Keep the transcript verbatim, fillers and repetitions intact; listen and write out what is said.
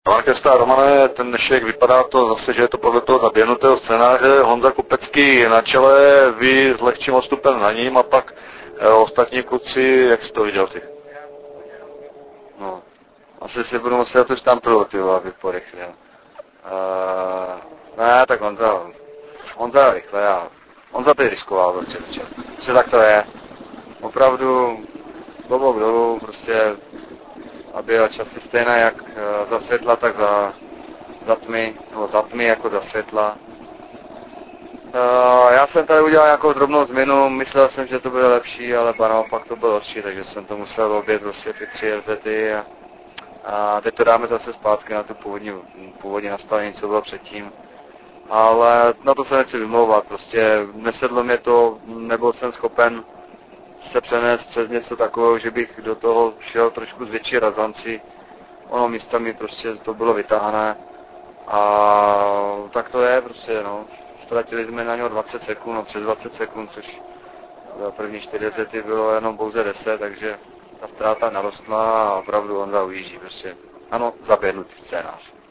Markesta Romane, ten dnešek vypadá to zase, že je to podle toho zaběhnutého scénáře. Honza Kupecký na čele, vy s lehčím odstupem na ním a pak e, ostatní kluci, jak jsi to viděl ty? No, asi si budu muset už tam toho ty aby porychlil. Uh, ne, tak Honza, Honza rychle, já. Honza tady riskoval, prostě, prostě tak to je. Opravdu, klobouk dolů, prostě, aby byla časy stejná jak za světla, tak za, za tmy, nebo za tmy jako za světla. Uh, já jsem tady udělal nějakou drobnou změnu, myslel jsem, že to bude lepší, ale naopak to bylo lepší, takže jsem to musel obět prostě ty tři R Z ty a, a teď to dáme zase zpátky na tu původní, původní nastavení, co bylo předtím. Ale na to se nechci vymlouvat, prostě nesedlo mě to, nebyl jsem schopen se přenést přes něco takového, že bych do toho šel trošku s větší razanci. Ono místami prostě to bylo vytáhané a tak to je prostě, no. Ztratili jsme na něho dvacet sekund, no přes dvacet sekund, což za první čtyři sety bylo jenom pouze deset, takže ta ztráta narostla a opravdu on ujíždí prostě. Ano, zaběhnutý scénář.